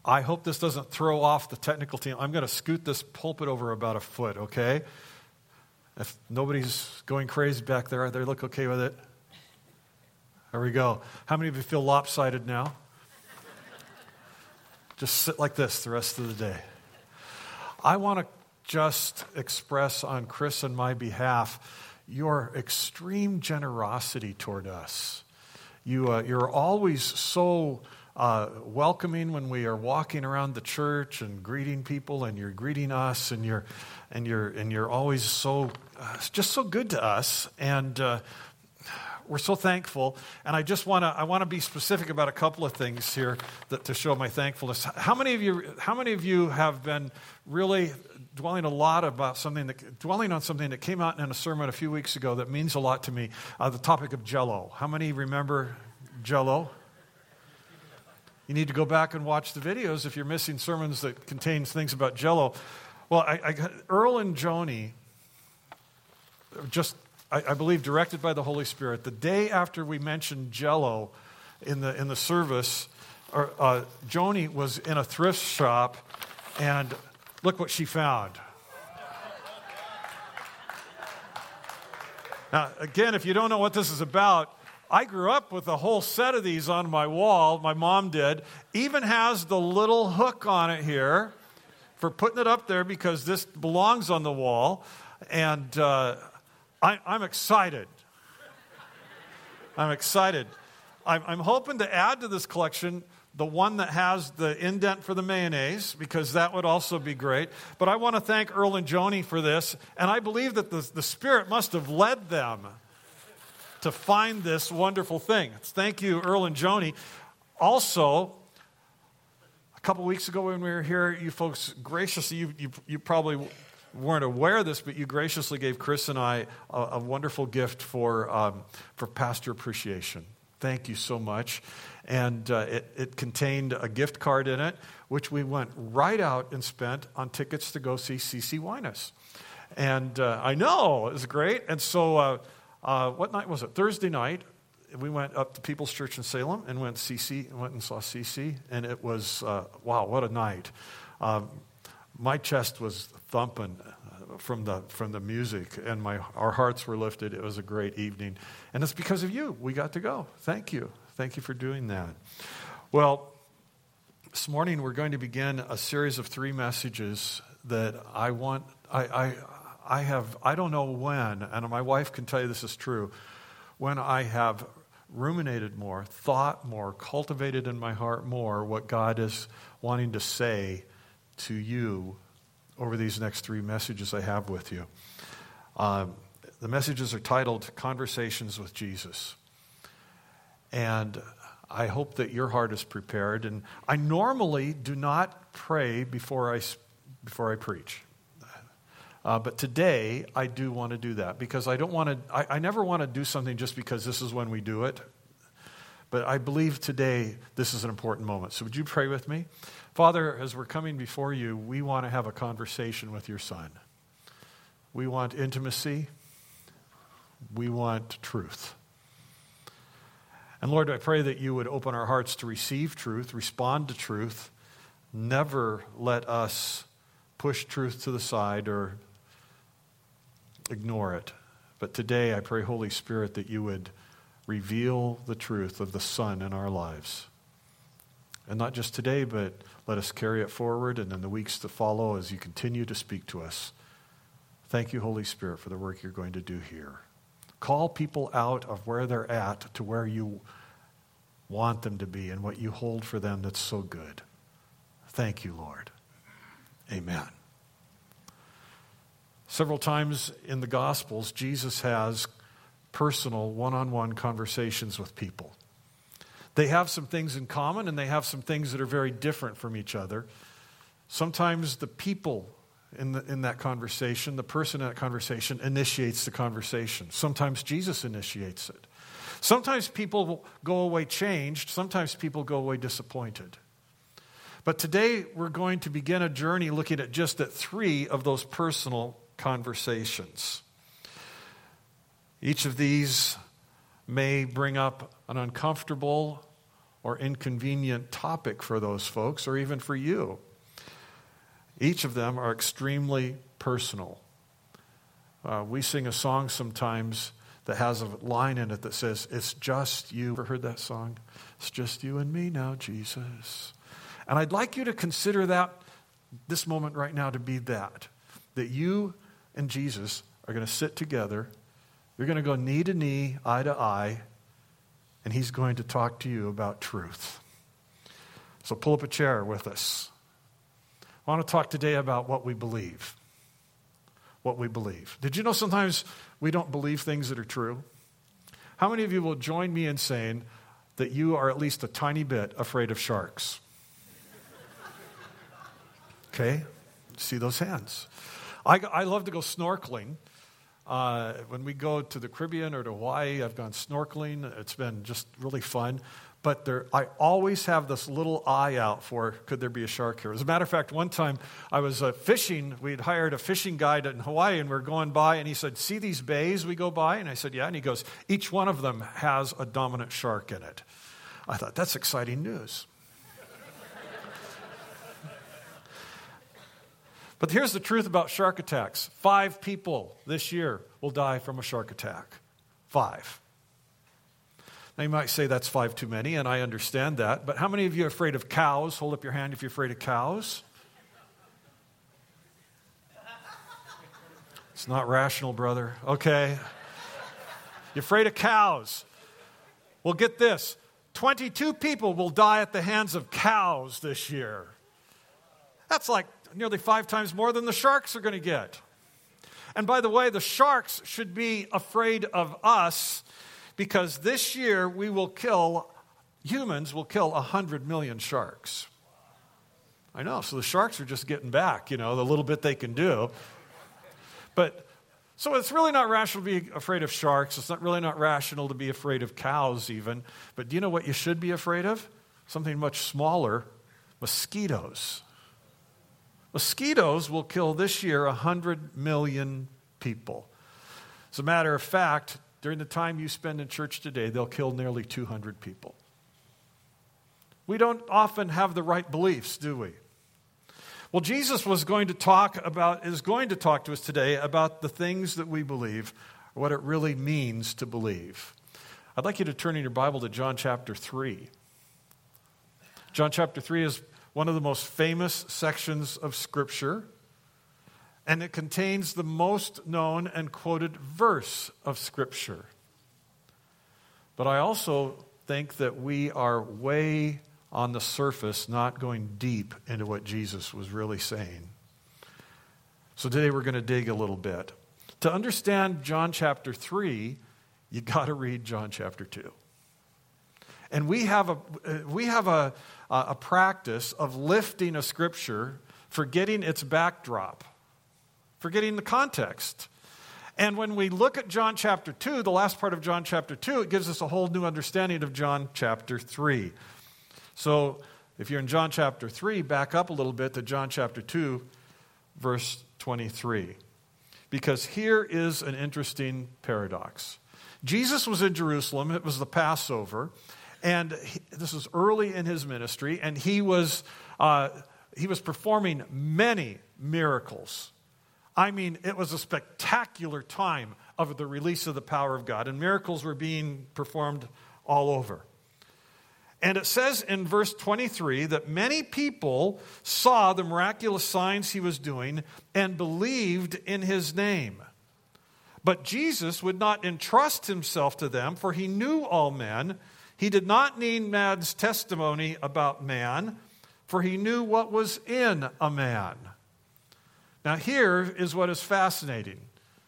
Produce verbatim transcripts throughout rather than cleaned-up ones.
I hope this doesn't throw off the technical team. I'm going to scoot this pulpit over about a foot, okay? If nobody's going crazy back there, they look okay with it? There we go. How many of you feel lopsided now? Just sit like this the rest of the day. I want to just express on Chris and my behalf your extreme generosity toward us. You, uh, you're always so uh, welcoming when we are walking around the church and greeting people, and you're greeting us, and you're and you're and you're always so uh, just so good to us, and uh, we're so thankful. And I just want to I want to be specific about a couple of things here that, to show my thankfulness. How many of you How many of you have been really dwelling a lot about something that dwelling on something that came out in a sermon a few weeks ago that means a lot to me? Uh, the topic of Jell-O. How many remember Jell-O? You need to go back and watch the videos if you're missing sermons that contain things about Jell-O. Well, I, I, Earl and Joni, just I, I believe directed by the Holy Spirit, the day after we mentioned Jell-O in the in the service, or, uh, Joni was in a thrift shop, and look what she found. Now, again, if you don't know what this is about, I grew up with a whole set of these on my wall. My mom did. Even has the little hook on it here for putting it up there because this belongs on the wall. And uh, I, I'm excited. I'm excited. I'm, I'm hoping to add to this collection the one that has the indent for the mayonnaise, because that would also be great. But I want to thank Earl and Joni for this. And I believe that the, the Spirit must have led them to find this wonderful thing. Thank you, Earl and Joni. Also, a couple weeks ago when we were here, you folks graciously, you, you, you probably weren't aware of this, but you graciously gave Chris and I a, a wonderful gift for um, for pastor appreciation. Thank you so much. And uh, it, it contained a gift card in it, which we went right out and spent on tickets to go see C C Winans. And uh, I know, it was great. And so, uh, uh, what night was it? Thursday night, we went up to People's Church in Salem and went C C, went and saw C C. And it was, uh, wow, what a night. Um, my chest was thumping from the from the music, and my our hearts were lifted. It was a great evening. And it's because of you we got to go. Thank you. Thank you for doing that. Well, this morning we're going to begin a series of three messages that I want, I, I, I have, I don't know when, and my wife can tell you this is true, when I have ruminated more, thought more, cultivated in my heart more what God is wanting to say to you over these next three messages I have with you. Um, the messages are titled Conversations with Jesus. And I hope that your heart is prepared. And I normally do not pray before I, before I preach. Uh, but today, I do want to do that because I don't want to, I, I never want to do something just because this is when we do it. But I believe today this is an important moment. So would you pray with me? Father, as we're coming before you, we want to have a conversation with your Son. We want intimacy. We want truth. And Lord, I pray that you would open our hearts to receive truth, respond to truth, never let us push truth to the side or ignore it. But today I pray, Holy Spirit, that you would reveal the truth of the Son in our lives. And not just today, but let us carry it forward and in the weeks to follow as you continue to speak to us. Thank you, Holy Spirit, for the work you're going to do here. Call people out of where they're at to where you want them to be and what you hold for them that's so good. Thank you, Lord. Amen. Several times in the Gospels, Jesus has personal, one-on-one conversations with people. They have some things in common, and they have some things that are very different from each other. Sometimes the people in the, in that conversation, the person in that conversation initiates the conversation. Sometimes Jesus initiates it. Sometimes people go away changed. Sometimes people go away disappointed. But today we're going to begin a journey looking at just at three of those personal conversations. Each of these may bring up an uncomfortable or inconvenient topic for those folks, or even for you. Each of them are extremely personal. Uh, we sing a song sometimes that has a line in it that says, "It's just you." Ever heard that song? It's just you and me now, Jesus. And I'd like you to consider that, this moment right now, to be that. That you and Jesus are going to sit together. You're going to go knee to knee, eye to eye, and he's going to talk to you about truth. So pull up a chair with us. I want to talk today about what we believe. What we believe. Did you know sometimes we don't believe things that are true? How many of you will join me in saying that you are at least a tiny bit afraid of sharks? Okay, see those hands. I, I love to go snorkeling. Uh, when we go to the Caribbean or to Hawaii, I've gone snorkeling. It's been just really fun. But there, I always have this little eye out for, could there be a shark here? As a matter of fact, one time I was uh, fishing. We'd hired a fishing guide in Hawaii, and we were going by, and he said, "See these bays we go by?" And I said, "Yeah." And he goes, "Each one of them has a dominant shark in it." I thought, that's exciting news. But here's the truth about shark attacks. Five people this year will die from a shark attack. Five. Now you might say that's five too many, and I understand that. But how many of you are afraid of cows? Hold up your hand if you're afraid of cows. It's not rational, brother. Okay. You're afraid of cows. Well, get this. twenty-two people will die at the hands of cows this year. That's like nearly five times more than the sharks are going to get. And by the way, the sharks should be afraid of us, because this year we will kill, humans will kill one hundred million sharks. I know, so the sharks are just getting back, you know, the little bit they can do. But, so it's really not rational to be afraid of sharks. It's not really not rational to be afraid of cows even. But do you know what you should be afraid of? Something much smaller, mosquitoes. Mosquitoes will kill this year one hundred million people. As a matter of fact, during the time you spend in church today, they'll kill nearly two hundred people. We don't often have the right beliefs, do we? Well, Jesus was going to talk about, is going to talk to us today about the things that we believe, or what it really means to believe. I'd like you to turn in your Bible to John chapter three. John chapter three is one of the most famous sections of Scripture, and it contains the most known and quoted verse of Scripture. But I also think that we are way on the surface, not going deep into what Jesus was really saying. So today we're going to dig a little bit. To understand John chapter three, you got to read John chapter two. And we have a we have a a practice of lifting a scripture, forgetting its backdrop, forgetting the context. And when we look at John chapter two, the last part of John chapter two, it gives us a whole new understanding of John chapter three. So if you're in John chapter three, back up a little bit to John chapter two, verse twenty-three. Because here is an interesting paradox. Jesus was in Jerusalem. It was the Passover. And he, this was early in his ministry, and he was uh, he was performing many miracles. I mean, it was a spectacular time of the release of the power of God, and miracles were being performed all over. And it says in verse twenty-three that many people saw the miraculous signs he was doing and believed in his name. But Jesus would not entrust himself to them, for he knew all men. He did not need man's testimony about man, for he knew what was in a man. Now here is what is fascinating.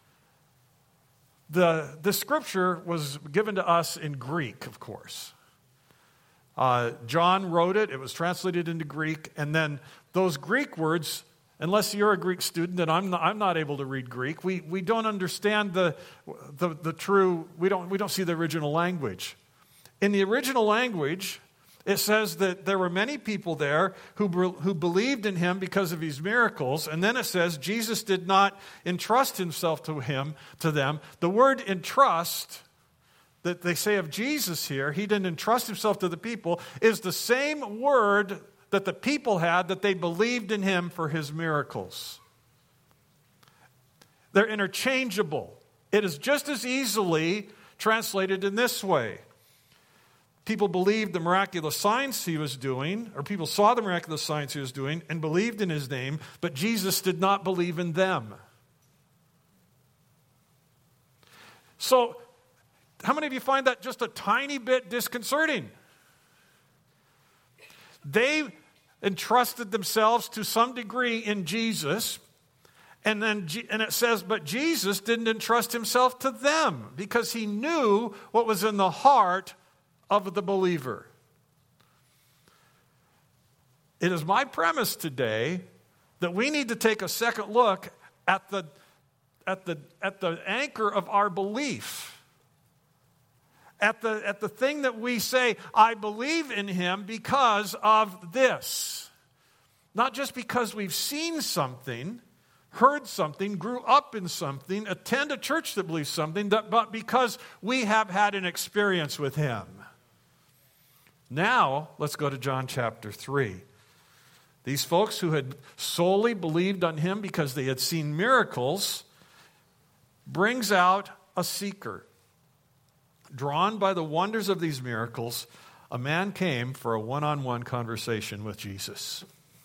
The, the scripture was given to us in Greek, of course. Uh, John wrote it. It was translated into Greek. And then those Greek words, unless you're a Greek student, and I'm not, I'm not able to read Greek, we, we don't understand the, the, the true, we don't, we don't see the original language. In the original language, it says that there were many people there who, who believed in him because of his miracles. And then it says Jesus did not entrust himself to him, to them. The word entrust that they say of Jesus here, he didn't entrust himself to the people, is the same word that the people had that they believed in him for his miracles. They're interchangeable. It is just as easily translated in this way. People believed the miraculous signs he was doing, or people saw the miraculous signs he was doing and believed in his name, but Jesus did not believe in them. So, how many of you find that just a tiny bit disconcerting? They entrusted themselves to some degree in Jesus, and then and it says, but Jesus didn't entrust himself to them because he knew what was in the heart of the believer. It is my premise today that we need to take a second look at the at the at the anchor of our belief. At the at the thing that we say, I believe in him because of this. Not just because we've seen something, heard something, grew up in something, attend a church that believes something, but because we have had an experience with him. Now, let's go to John chapter three. These folks who had solely believed on him because they had seen miracles brings out a seeker. Drawn by the wonders of these miracles, a man came for a one-on-one conversation with Jesus.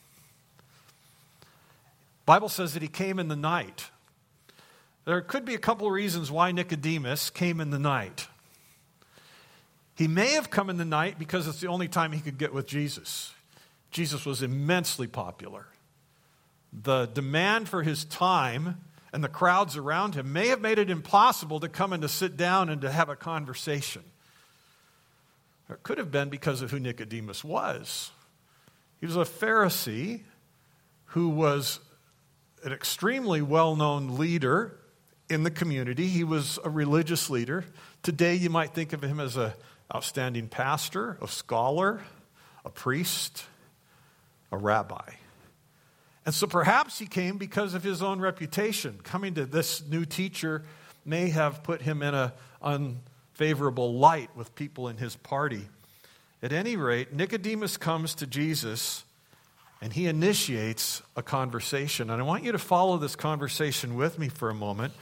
The Bible says that he came in the night. There could be a couple of reasons why Nicodemus came in the night. He may have come in the night because it's the only time he could get with Jesus. Jesus was immensely popular. The demand for his time and the crowds around him may have made it impossible to come and to sit down and to have a conversation. Or it could have been because of who Nicodemus was. He was a Pharisee who was an extremely well-known leader in the community. He was a religious leader. Today you might think of him as an outstanding pastor, a scholar, a priest, a rabbi. And so perhaps he came because of his own reputation. Coming to this new teacher may have put him in an unfavorable light with people in his party. At any rate, Nicodemus comes to Jesus and he initiates a conversation. And I want you to follow this conversation with me for a moment.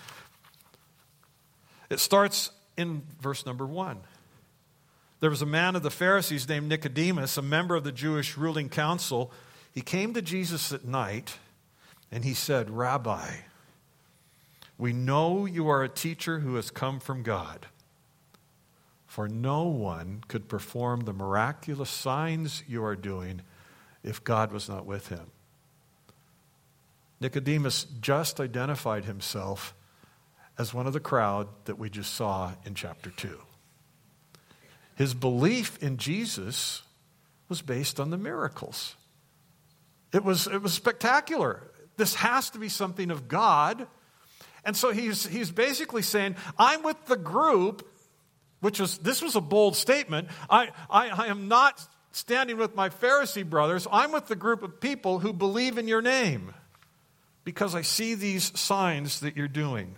It starts in verse number one. There was a man of the Pharisees named Nicodemus, a member of the Jewish ruling council. He came to Jesus at night, and he said, Rabbi, we know you are a teacher who has come from God, for no one could perform the miraculous signs you are doing if God was not with him. Nicodemus just identified himself as one of the crowd that we just saw in chapter two. His belief in Jesus was based on the miracles. It was, it was spectacular. This has to be something of God. And so he's, he's basically saying, I'm with the group, which was, this was a bold statement. I, I, I am not standing with my Pharisee brothers. I'm with the group of people who believe in your name because I see these signs that you're doing.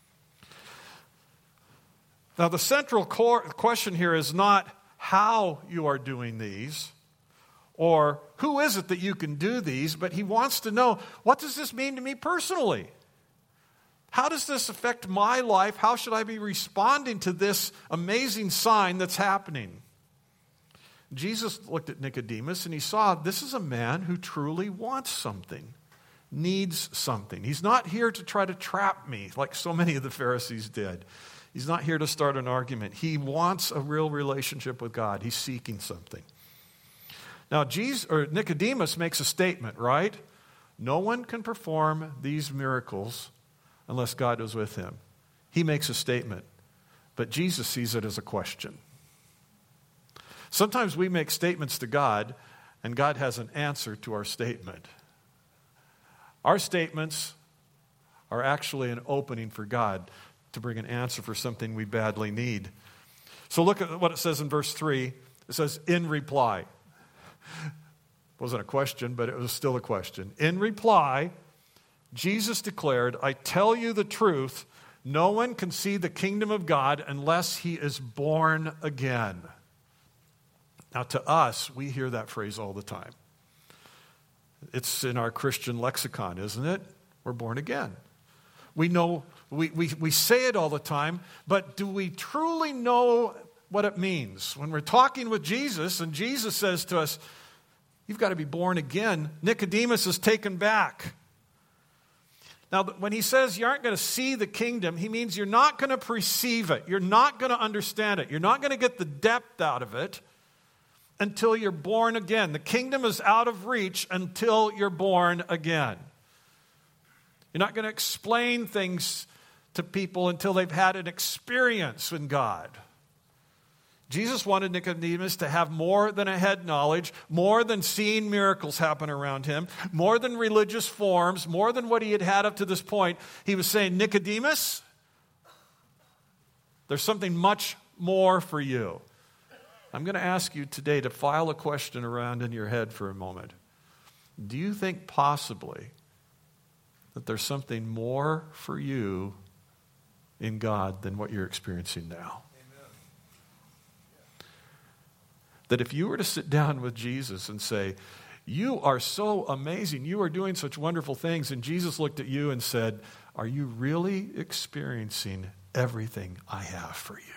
Now, the central core question here is not how you are doing these or who is it that you can do these, but he wants to know, what does this mean to me personally? How does this affect my life? How should I be responding to this amazing sign that's happening? Jesus looked at Nicodemus and he saw this is a man who truly wants something, needs something. He's not here to try to trap me like so many of the Pharisees did. He's not here to start an argument. He wants a real relationship with God. He's seeking something. Now, Jesus, or Nicodemus makes a statement, right? No one can perform these miracles unless God is with him. He makes a statement, but Jesus sees it as a question. Sometimes we make statements to God, and God has an answer to our statement. Our statements are actually an opening for God to bring an answer for something we badly need. So look at what it says in verse three. It says, in reply. It wasn't a question, but it was still a question. In reply, Jesus declared, I tell you the truth, no one can see the kingdom of God unless he is born again. Now, to us, we hear that phrase all the time. It's in our Christian lexicon, isn't it? We're born again. We know, we, we, we say it all the time, but do we truly know what it means? When we're talking with Jesus and Jesus says to us, you've got to be born again, Nicodemus is taken back. Now, when he says you aren't going to see the kingdom, he means you're not going to perceive it. You're not going to understand it. You're not going to get the depth out of it until you're born again. The kingdom is out of reach until you're born again. You're not going to explain things to people until they've had an experience with God. Jesus wanted Nicodemus to have more than a head knowledge, more than seeing miracles happen around him, more than religious forms, more than what he had had up to this point. He was saying, Nicodemus, there's something much more for you. I'm going to ask you today to file a question around in your head for a moment. Do you think possibly that there's something more for you in God than what you're experiencing now? Amen. That if you were to sit down with Jesus and say, you are so amazing, you are doing such wonderful things, and Jesus looked at you and said, are you really experiencing everything I have for you?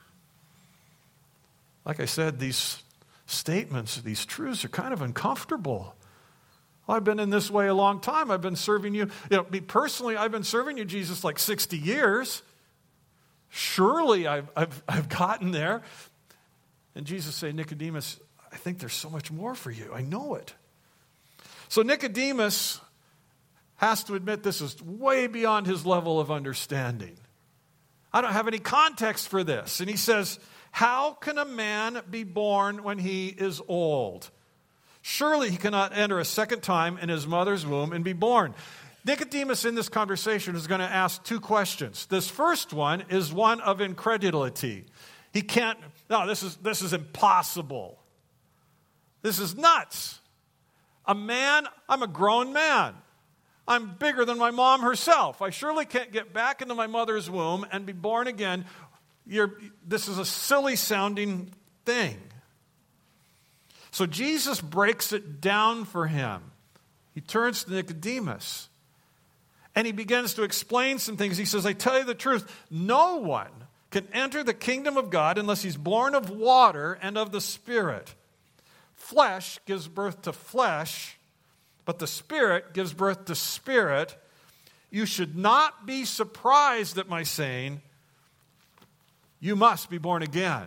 Like I said, these statements, these truths are kind of uncomfortable. Well, I've been in this way a long time. I've been serving you. You know, me personally, I've been serving you, Jesus, like sixty years. Surely I've, I've, I've gotten there. And Jesus said, Nicodemus, I think there's so much more for you. I know it. So Nicodemus has to admit this is way beyond his level of understanding. I don't have any context for this. And he says, how can a man be born when he is old? Surely he cannot enter a second time in his mother's womb and be born. Nicodemus in this conversation is going to ask two questions. This first one is one of incredulity. He can't, no, this is, this is impossible. This is nuts. A man, I'm a grown man. I'm bigger than my mom herself. I surely can't get back into my mother's womb and be born again. You're, this is a silly sounding thing. So Jesus breaks it down for him. He turns to Nicodemus and he begins to explain some things. He says, I tell you the truth, no one can enter the kingdom of God unless he's born of water and of the Spirit. Flesh gives birth to flesh, but the Spirit gives birth to spirit. You should not be surprised at my saying, you must be born again.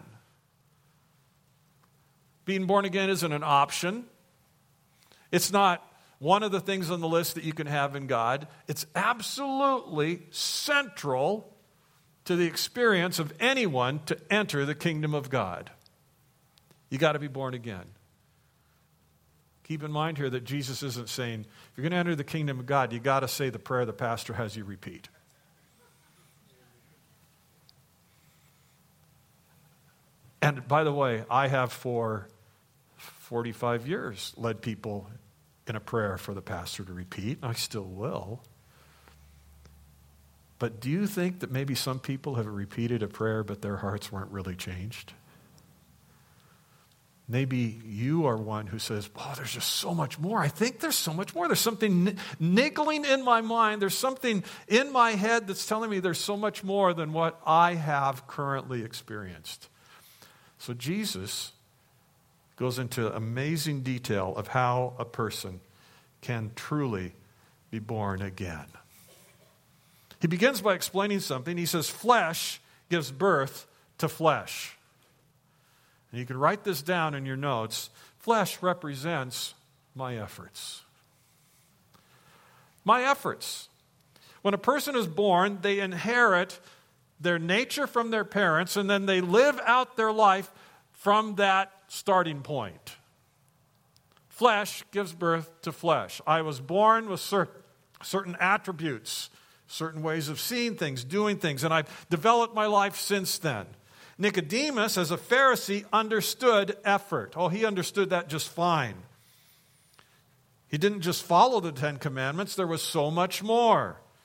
Being born again isn't an option. It's not one of the things on the list that you can have in God. It's absolutely central to the experience of anyone to enter the kingdom of God. You got to be born again. Keep in mind here that Jesus isn't saying, if you're going to enter the kingdom of God, you got to say the prayer the pastor has you repeat. And by the way, I have for forty-five years led people in a prayer for the pastor to repeat. I still will. But do you think that maybe some people have repeated a prayer, but their hearts weren't really changed? Maybe you are one who says, oh, there's just so much more. I think there's so much more. There's something niggling in my mind. There's something in my head that's telling me there's so much more than what I have currently experienced. So Jesus goes into amazing detail of how a person can truly be born again. He begins by explaining something. He says, flesh gives birth to flesh. And you can write this down in your notes. Flesh represents my efforts. My efforts. When a person is born, they inherit their nature from their parents, and then they live out their life from that starting point. Flesh gives birth to flesh. I was born with cer- certain attributes, certain ways of seeing things, doing things, and I've developed my life since then. Nicodemus, as a Pharisee, understood effort. Oh, he understood that just fine. He didn't just follow the Ten Commandments. There was so much more.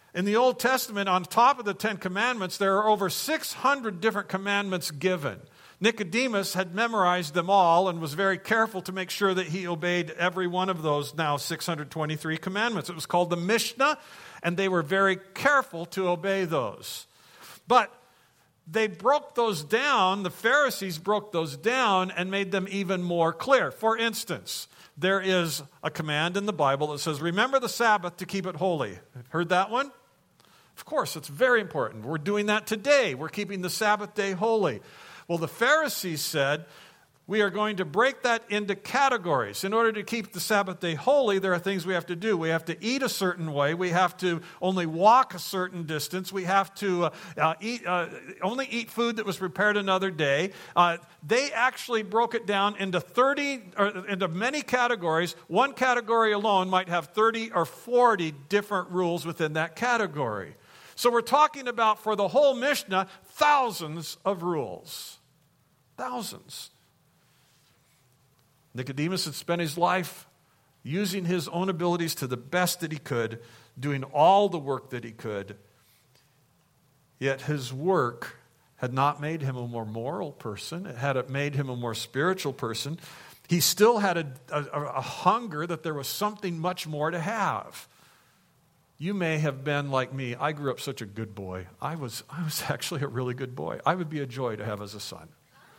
In the Old Testament, on top of the Ten Commandments, there are over six hundred different commandments given. Nicodemus had memorized them all and was very careful to make sure that he obeyed every one of those now six hundred twenty-three commandments. It was called the Mishnah, and they were very careful to obey those. But they broke those down, the Pharisees broke those down and made them even more clear. For instance, there is a command in the Bible that says, remember the Sabbath to keep it holy. Heard that one? Of course, it's very important. We're doing that today. We're keeping the Sabbath day holy. Well, the Pharisees said, we are going to break that into categories. In order to keep the Sabbath day holy, there are things we have to do. We have to eat a certain way. We have to only walk a certain distance. We have to uh, uh, eat uh, only eat food that was prepared another day. Uh, they actually broke it down into thirty, or into many categories. One category alone might have thirty or forty different rules within that category. So we're talking about, for the whole Mishnah, thousands of rules. Thousands. Nicodemus had spent his life using his own abilities to the best that he could, doing all the work that he could. Yet his work had not made him a more moral person. It had made him a more spiritual person. He still had a, a, a hunger that there was something much more to have. You may have been like me. I grew up such a good boy. I was, I was actually a really good boy. I would be a joy to have as a son.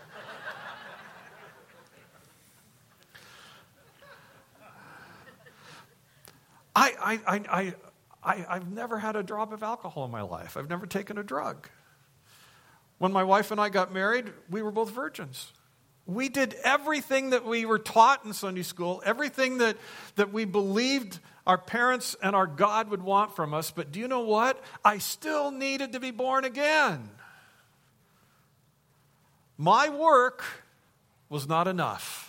I, I, I, I, I've never had a drop of alcohol in my life. I've never taken a drug. When my wife and I got married, we were both virgins. We did everything that we were taught in Sunday school, everything that, that we believed our parents and our God would want from us. But do you know what? I still needed to be born again. My work was not enough.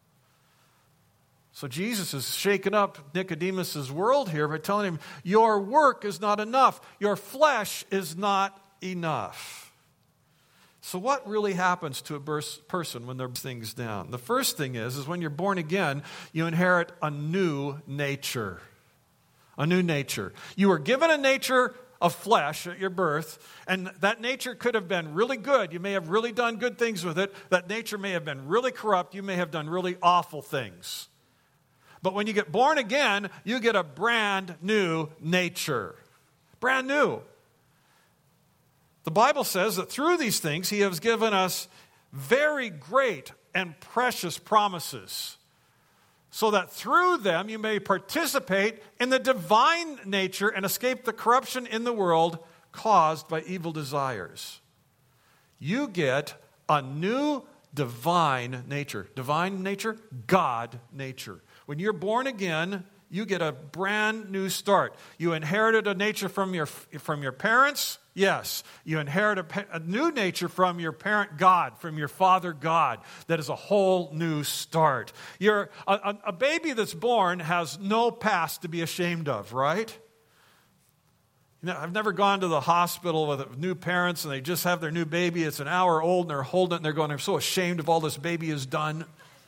So Jesus is shaking up Nicodemus' world here by telling him, your work is not enough. Your flesh is not enough. So what really happens to a person when they're things down? The first thing is, is when you're born again, you inherit a new nature. A new nature. You were given a nature of flesh at your birth, and that nature could have been really good. You may have really done good things with it. That nature may have been really corrupt. You may have done really awful things. But when you get born again, you get a brand new nature. Brand new. The Bible says that through these things, He has given us very great and precious promises, so that through them you may participate in the divine nature and escape the corruption in the world caused by evil desires. You get a new divine nature. Divine nature, God nature. When you're born again, you get a brand new start. You inherited a nature from your, from your parents. Yes, you inherit a, a new nature from your parent God, from your father God. That is a whole new start. You're, a, a baby that's born has no past to be ashamed of, right? You know, I've never gone to the hospital with new parents and they just have their new baby. It's an hour old and they're holding it and they're going, I'm so ashamed of all this baby has done.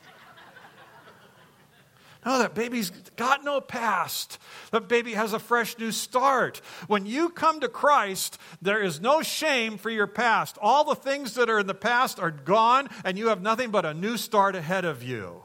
No, that baby's got no past. That baby has a fresh new start. When you come to Christ, there is no shame for your past. All the things that are in the past are gone, and you have nothing but a new start ahead of you.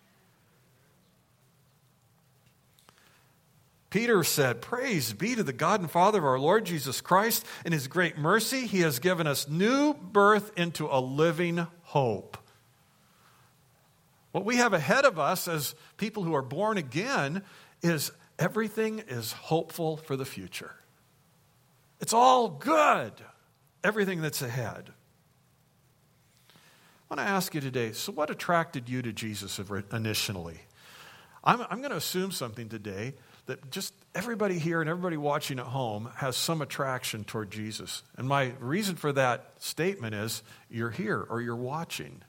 Peter said, praise be to the God and Father of our Lord Jesus Christ. In His great mercy, He has given us new birth into a living hope. What we have ahead of us as people who are born again is everything is hopeful for the future. It's all good, everything that's ahead. I want to ask you today, so what attracted you to Jesus initially? I'm, I'm going to assume something today, that just everybody here and everybody watching at home has some attraction toward Jesus. And my reason for that statement is you're here or you're watching.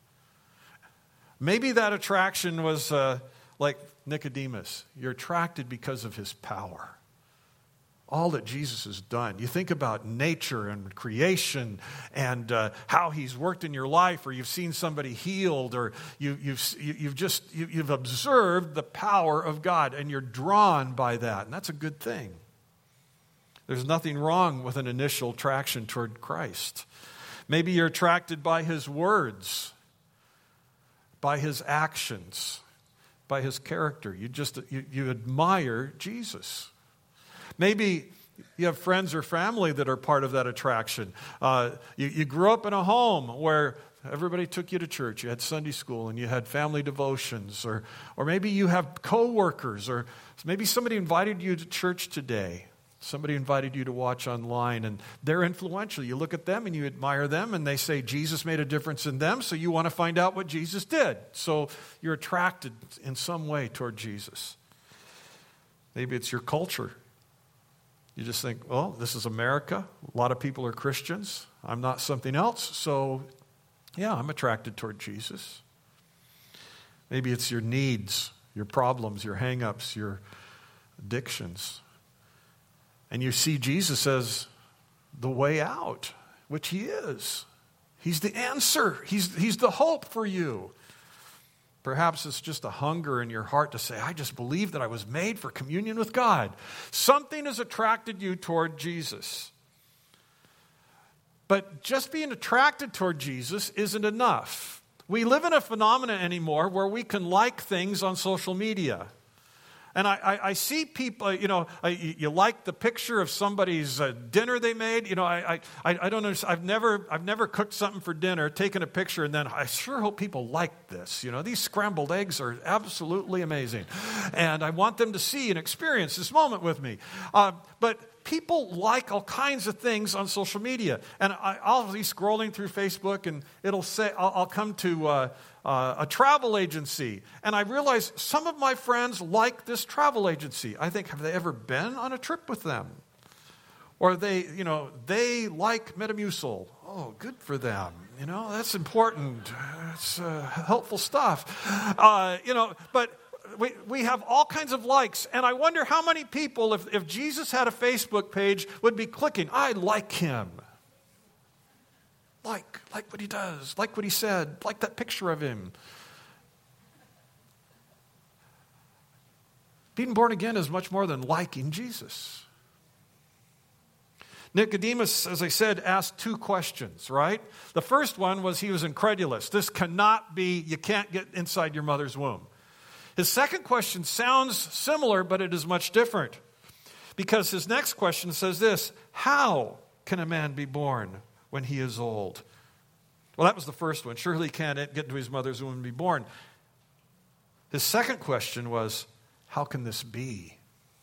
Maybe that attraction was uh, like Nicodemus. You're attracted because of His power. All that Jesus has done. You think about nature and creation and uh, how He's worked in your life, or you've seen somebody healed, or you, you've, you've just you, you've observed the power of God, and you're drawn by that, and that's a good thing. There's nothing wrong with an initial attraction toward Christ. Maybe you're attracted by his words, by his actions, by his character. You just you, you admire Jesus. Maybe you have friends or family that are part of that attraction. Uh, you, you grew up in a home where everybody took you to church. You had Sunday school and you had family devotions. Or, or maybe you have coworkers, or maybe somebody invited you to church today. Somebody invited you to watch online, and they're influential. You look at them and you admire them, and they say Jesus made a difference in them, so you want to find out what Jesus did. So you're attracted in some way toward Jesus. Maybe it's your culture. You just think, well, this is America. A lot of people are Christians. I'm not something else. So, yeah, I'm attracted toward Jesus. Maybe it's your needs, your problems, your hang-ups, your addictions. And you see Jesus as the way out, which he is. He's the answer. He's, he's the hope for you. Perhaps it's just a hunger in your heart to say, I just believe that I was made for communion with God. Something has attracted you toward Jesus. But just being attracted toward Jesus isn't enough. We live in a phenomenon anymore where we can like things on social media. And I, I, I see people, you know, I, you like the picture of somebody's uh, dinner they made. You know, I, I, I don't understand. I've never, I've never cooked something for dinner, taken a picture, and then I sure hope people like this. You know, these scrambled eggs are absolutely amazing, and I want them to see and experience this moment with me. Uh, but people like all kinds of things on social media, and I, I'll be scrolling through Facebook, and it'll say I'll, I'll come to. Uh, Uh, a travel agency, and I realize some of my friends like this travel agency. I think, have they ever been on a trip with them? Or they, you know, they like Metamucil. Oh, good for them. You know, that's important. It's uh, helpful stuff. Uh, you know, but we we have all kinds of likes, and I wonder how many people, if, if Jesus had a Facebook page, would be clicking, I like him. Like, like what he does, like what he said, like that picture of him. Being born again is much more than liking Jesus. Nicodemus, as I said, asked two questions, right? The first one was he was incredulous. This cannot be, you can't get inside your mother's womb. His second question sounds similar, but it is much different. Because his next question says this, how can a man be born when he is old? Well, that was the first one. Surely he can't get into his mother's womb and be born. His second question was, how can this be?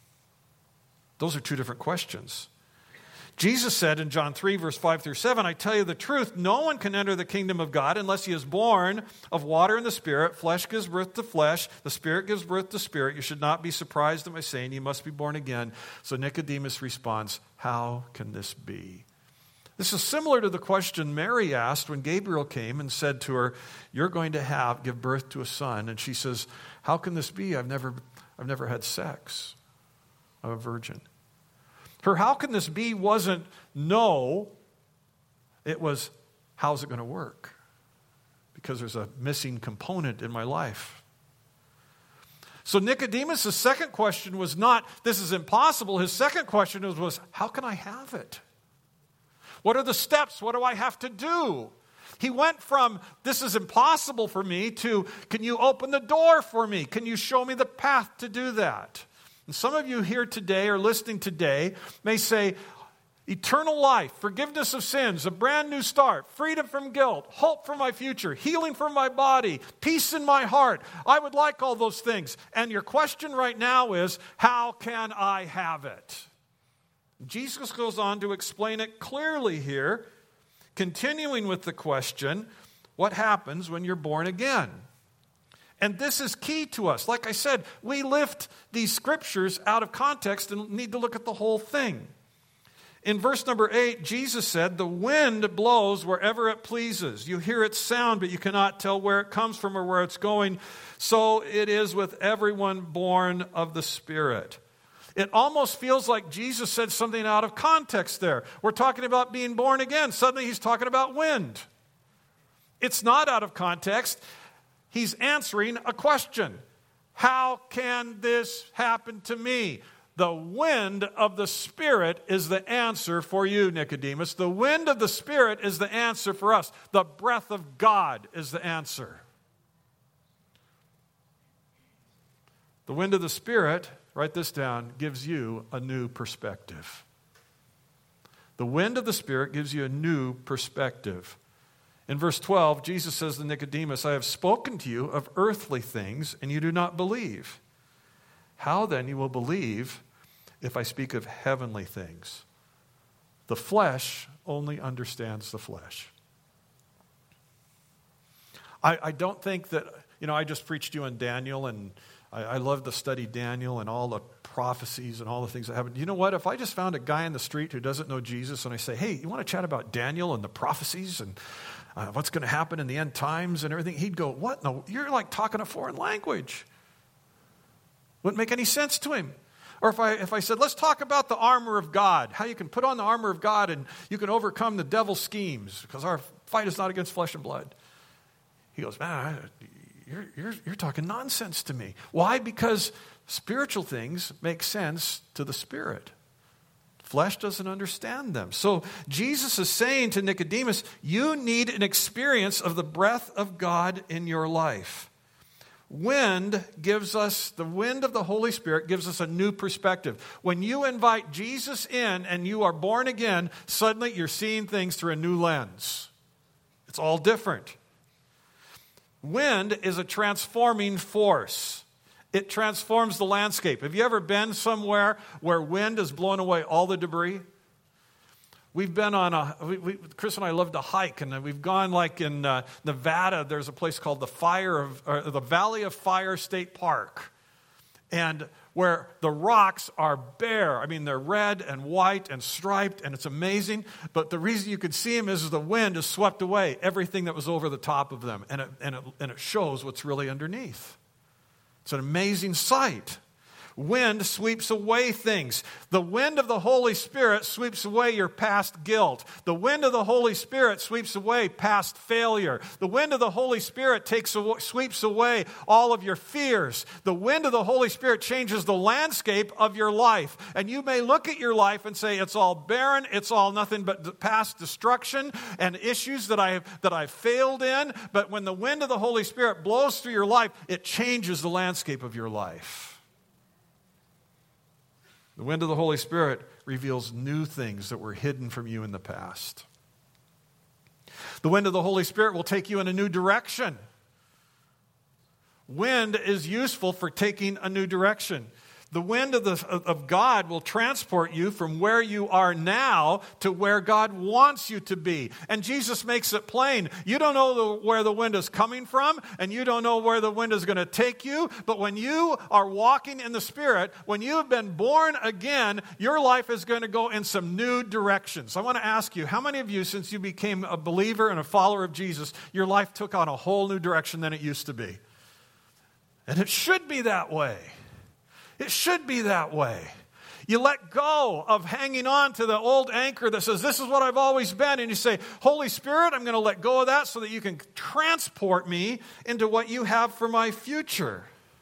Those are two different questions. Jesus said in John three, verse five through seven, I tell you the truth, no one can enter the kingdom of God unless he is born of water and the Spirit. Flesh gives birth to flesh. The Spirit gives birth to spirit. You should not be surprised at my saying you must be born again. So Nicodemus responds, how can this be? This is similar to the question Mary asked when Gabriel came and said to her, you're going to have, give birth to a son. And she says, how can this be? I've never, I've never had sex. I'm a virgin. Her how can this be wasn't no. It was, how's it going to work? Because there's a missing component in my life. So Nicodemus' second question was not, this is impossible. His second question was, was how can I have it? What are the steps? What do I have to do? He went from, this is impossible for me, to, can you open the door for me? Can you show me the path to do that? And some of you here today or listening today may say, eternal life, forgiveness of sins, a brand new start, freedom from guilt, hope for my future, healing for my body, peace in my heart. I would like all those things. And your question right now is, how can I have it? Jesus goes on to explain it clearly here, continuing with the question, what happens when you're born again? And this is key to us. Like I said, we lift these scriptures out of context and need to look at the whole thing. In verse number eight, Jesus said, the wind blows wherever it pleases. You hear its sound, but you cannot tell where it comes from or where it's going. So it is with everyone born of the Spirit. It almost feels like Jesus said something out of context there. We're talking about being born again. Suddenly he's talking about wind. It's not out of context. He's answering a question. How can this happen to me? The wind of the Spirit is the answer for you, Nicodemus. The wind of the Spirit is the answer for us. The breath of God is the answer. The wind of the Spirit, write this down, gives you a new perspective. The wind of the Spirit gives you a new perspective. In verse twelve, Jesus says to Nicodemus, I have spoken to you of earthly things, and you do not believe. How then you will believe if I speak of heavenly things? The flesh only understands the flesh. I, I don't think that, you know, I just preached you on Daniel, and I, I love to study Daniel and all the prophecies and all the things that happen. You know what? If I just found a guy in the street who doesn't know Jesus and I say, hey, you want to chat about Daniel and the prophecies and uh, what's going to happen in the end times and everything, he'd go, what? No, you're like talking a foreign language. Wouldn't make any sense to him. Or if I if I said, let's talk about the armor of God, how you can put on the armor of God and you can overcome the devil's schemes, because our fight is not against flesh and blood. He goes, man, you're, you're, you're talking nonsense to me. Why? Because spiritual things make sense to the Spirit. Flesh doesn't understand them. So Jesus is saying to Nicodemus, you need an experience of the breath of God in your life. Wind gives us, the wind of the Holy Spirit gives us a new perspective. When you invite Jesus in and you are born again, suddenly you're seeing things through a new lens. It's all different. Wind is a transforming force. It transforms the landscape. Have you ever been somewhere where wind has blown away all the debris? We've been on a, we, we, Chris and I love to hike, and we've gone like in uh, Nevada. There's a place called the Fire of, or the Valley of Fire State Park, and where the rocks are bare. I mean, they're red and white and striped, and it's amazing. But the reason you can see them is the wind has swept away everything that was over the top of them, and it, and it, and it shows what's really underneath. It's an amazing sight. Wind sweeps away things. The wind of the Holy Spirit sweeps away your past guilt. The wind of the Holy Spirit sweeps away past failure. The wind of the Holy Spirit takes away, sweeps away all of your fears. The wind of the Holy Spirit changes the landscape of your life. And you may look at your life and say, it's all barren, it's all nothing but past destruction and issues that I that I've failed in. But when the wind of the Holy Spirit blows through your life, it changes the landscape of your life. The wind of the Holy Spirit reveals new things that were hidden from you in the past. The wind of the Holy Spirit will take you in a new direction. Wind is useful for taking a new direction. The wind of, the, of God will transport you from where you are now to where God wants you to be. And Jesus makes it plain. You don't know the, where the wind is coming from, and you don't know where the wind is going to take you. But when you are walking in the Spirit, when you have been born again, your life is going to go in some new directions. I want to ask you, how many of you, since you became a believer and a follower of Jesus, your life took on a whole new direction than it used to be? And it should be that way. It should be that way. You let go of hanging on to the old anchor that says, this is what I've always been. And you say, Holy Spirit, I'm going to let go of that so that you can transport me into what you have for my future.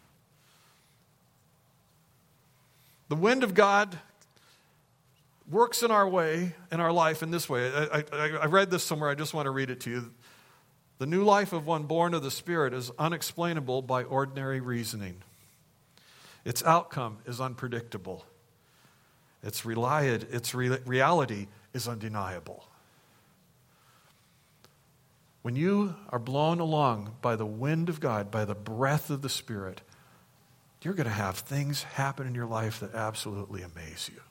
The wind of God works in our way, in our life in this way. I, I, I read this somewhere. I just want to read it to you. The new life of one born of the Spirit is unexplainable by ordinary reasoning. Its outcome is unpredictable. Its, relied, its re- reality is undeniable. When you are blown along by the wind of God, by the breath of the Spirit, you're going to have things happen in your life that absolutely amaze you.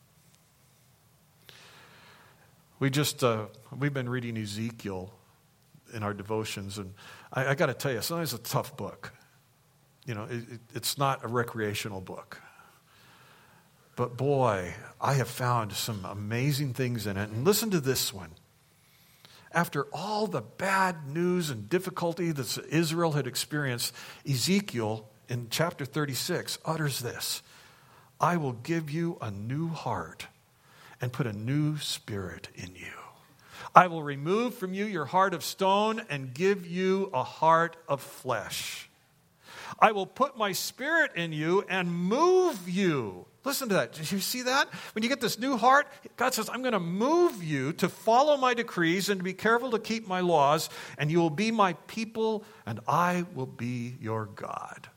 We just, uh, we've been reading Ezekiel in our devotions, and I, I got to tell you, sometimes it's a tough book. You know, it, it, it's not a recreational book. But boy, I have found some amazing things in it. And listen to this one. After all the bad news and difficulty that Israel had experienced, Ezekiel in chapter thirty-six utters this: I will give you a new heart and put a new spirit in you. I will remove from you your heart of stone and give you a heart of flesh. I will put my spirit in you and move you. Listen to that. Did you see that? When you get this new heart, God says, I'm going to move you to follow my decrees and to be careful to keep my laws, and you will be my people, and I will be your God.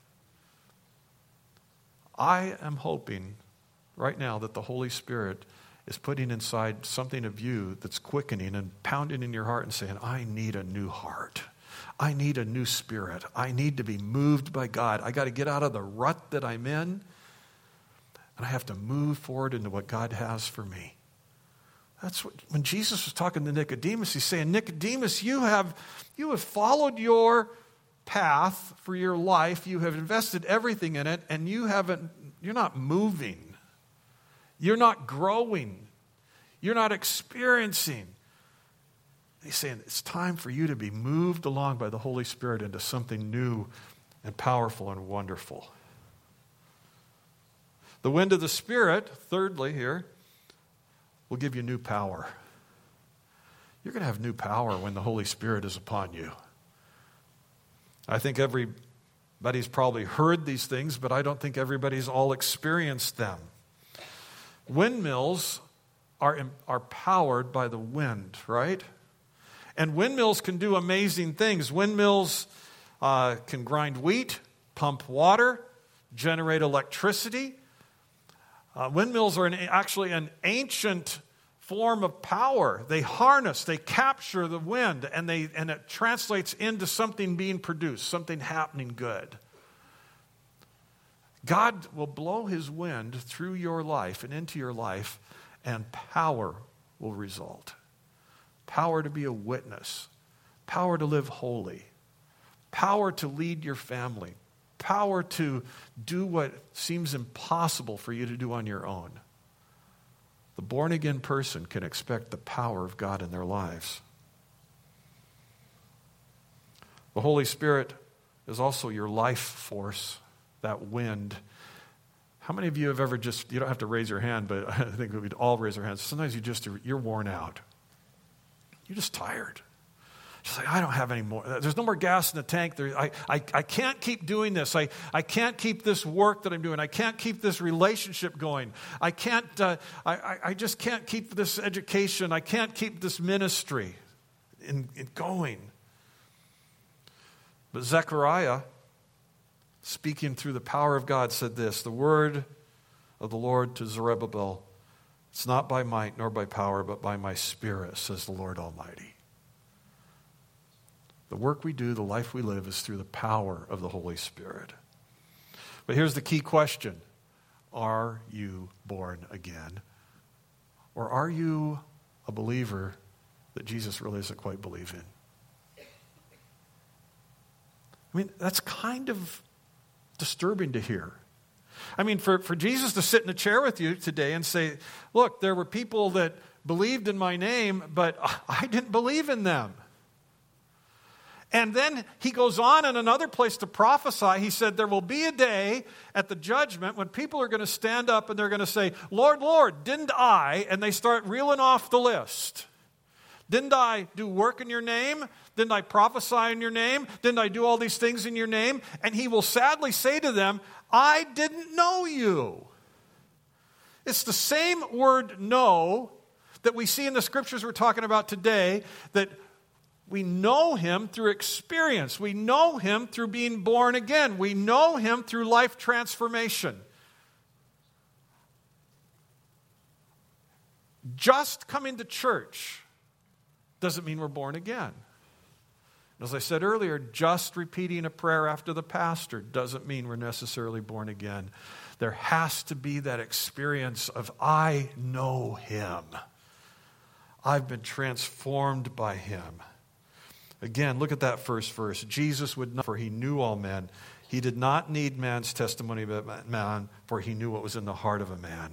I am hoping right now that the Holy Spirit is putting inside something of you that's quickening and pounding in your heart and saying, I need a new heart. I need a new spirit. I need to be moved by God. I got to get out of the rut that I'm in. And I have to move forward into what God has for me. That's what, when Jesus was talking to Nicodemus, he's saying, Nicodemus, you have, you have followed your path for your life. You have invested everything in it, and you haven't, you're not moving. You're not growing. You're not experiencing. He's saying, it's time for you to be moved along by the Holy Spirit into something new and powerful and wonderful. The wind of the Spirit, thirdly here, will give you new power. You're going to have new power when the Holy Spirit is upon you. I think everybody's probably heard these things, but I don't think everybody's all experienced them. Windmills are, are powered by the wind, right? And windmills can do amazing things. Windmills uh, can grind wheat, pump water, generate electricity. Uh, windmills are an, actually an ancient form of power. They harness, they capture the wind, and they and it translates into something being produced, something happening good. God will blow his wind through your life and into your life, and power will result. Power to be a witness, power to live holy, power to lead your family, power to do what seems impossible for you to do on your own. The born-again person can expect the power of God in their lives. The Holy Spirit is also your life force, that wind. How many of you have ever just, you don't have to raise your hand, but I think we'd all raise our hands. Sometimes you just, you're worn out. You're just tired. She's like, I don't have any more. There's no more gas in the tank. There, I, I, I can't keep doing this. I, I can't keep this work that I'm doing. I can't keep this relationship going. I can't, uh, I, I just can't keep this education. I can't keep this ministry in, in going. But Zechariah, speaking through the power of God, said this, the word of the Lord to Zerubbabel, it's not by might nor by power, but by my Spirit, says the Lord Almighty. The work we do, the life we live, is through the power of the Holy Spirit. But here's the key question. Are you born again? Or are you a believer that Jesus really doesn't quite believe in? I mean, that's kind of disturbing to hear. I mean, for, for Jesus to sit in a chair with you today and say, look, there were people that believed in my name, but I didn't believe in them. And then he goes on in another place to prophesy. He said, there will be a day at the judgment when people are going to stand up and they're going to say, Lord, Lord, didn't I? And they start reeling off the list. Didn't I do work in your name? Didn't I prophesy in your name? Didn't I do all these things in your name? And he will sadly say to them, I didn't know you. It's the same word know that we see in the scriptures we're talking about today, that we know him through experience. We know him through being born again. We know him through life transformation. Just coming to church doesn't mean we're born again. As I said earlier, just repeating a prayer after the pastor doesn't mean we're necessarily born again. There has to be that experience of, I know him. I've been transformed by him. Again, look at that first verse. Jesus would not, for he knew all men. He did not need man's testimony about man, for he knew what was in the heart of a man.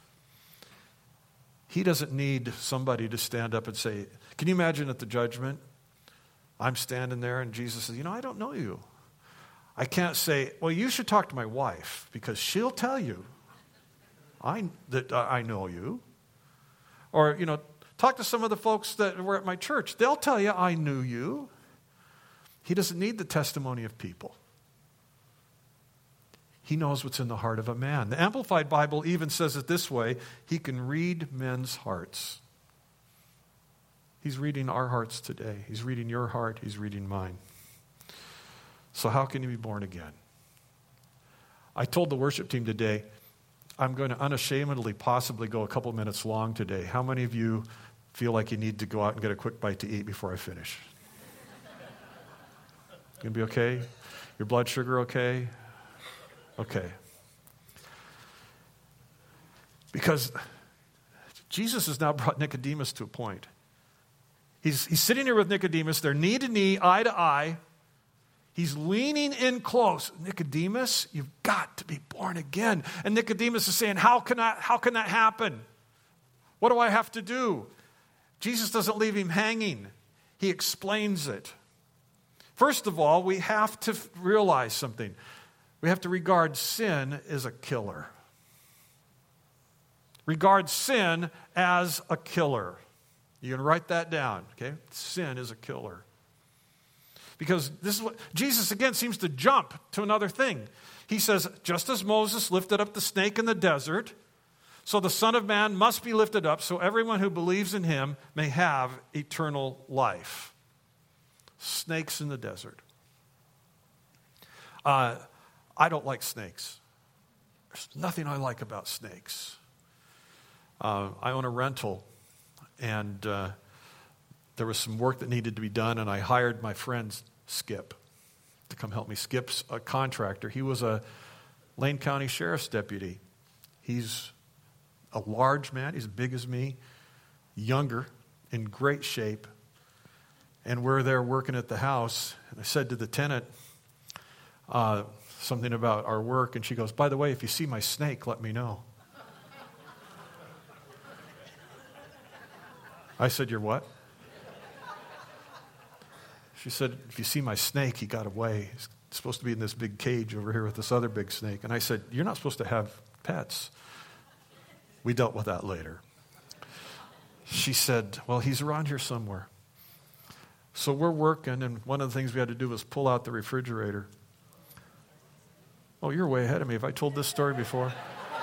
He doesn't need somebody to stand up and say, can you imagine at the judgment? I'm standing there and Jesus says, you know, I don't know you. I can't say, well, you should talk to my wife because she'll tell you I, that I know you. Or, you know, talk to some of the folks that were at my church. They'll tell you I knew you. He doesn't need the testimony of people. He knows what's in the heart of a man. The Amplified Bible even says it this way: He can read men's hearts. He's reading our hearts today. He's reading your heart. He's reading mine. So how can you be born again? I told the worship team today, I'm going to unashamedly possibly go a couple minutes long today. How many of you feel like you need to go out and get a quick bite to eat before I finish? You gonna be okay? Your blood sugar okay? Okay. Because Jesus has now brought Nicodemus to a point. He's, he's sitting here with Nicodemus. They're knee to knee, eye to eye. He's leaning in close. Nicodemus, you've got to be born again. And Nicodemus is saying, how can I, how can that happen? What do I have to do? Jesus doesn't leave him hanging. He explains it. First of all, we have to realize something. We have to regard sin as a killer. Regard sin as a killer. You can write that down, okay? Sin is a killer. Because this is what Jesus again seems to jump to another thing. He says, just as Moses lifted up the snake in the desert, so the Son of Man must be lifted up so everyone who believes in him may have eternal life. Snakes in the desert. Uh, I don't like snakes. There's nothing I like about snakes. Uh, I own a rental, and uh, there was some work that needed to be done, and I hired my friend Skip to come help me. Skip's a contractor. He was a Lane County Sheriff's deputy. He's a large man. He's as big as me, younger, in great shape. And we're there working at the house, and I said to the tenant uh, something about our work, and she goes, by the way, if you see my snake, let me know. I said, you're what? She said, if you see my snake, he got away. He's supposed to be in this big cage over here with this other big snake. And I said, you're not supposed to have pets. We dealt with that later. She said, well, he's around here somewhere. So we're working, and one of the things we had to do was pull out the refrigerator. Oh, you're way ahead of me. Have I told this story before?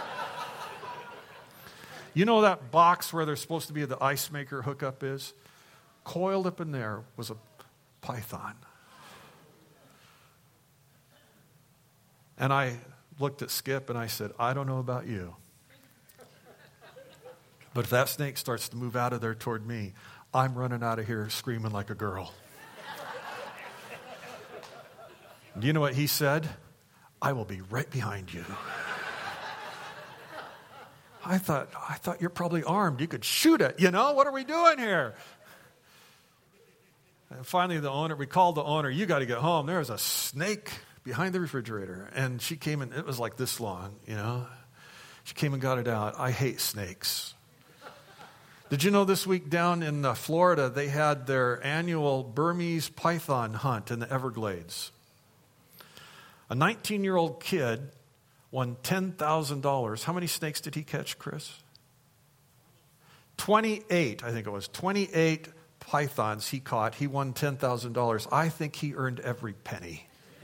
You know that box where there's supposed to be the ice maker hookup is? Coiled up in there was a python. And I looked at Skip and I said, I don't know about you, but if that snake starts to move out of there toward me, I'm running out of here screaming like a girl. Do you know what he said? I will be right behind you. I thought, I thought you're probably armed. You could shoot it. You know, what are we doing here? And finally, the owner, we called the owner, you got to get home. There was a snake behind the refrigerator. And she came in, it was like this long, you know. She came and got it out. I hate snakes. Did you know this week down in uh, Florida, they had their annual Burmese python hunt in the Everglades? A nineteen-year-old kid won ten thousand dollars. How many snakes did he catch, Chris? twenty-eight, I think it was. twenty-eight pythons he caught. He won ten thousand dollars. I think he earned every penny.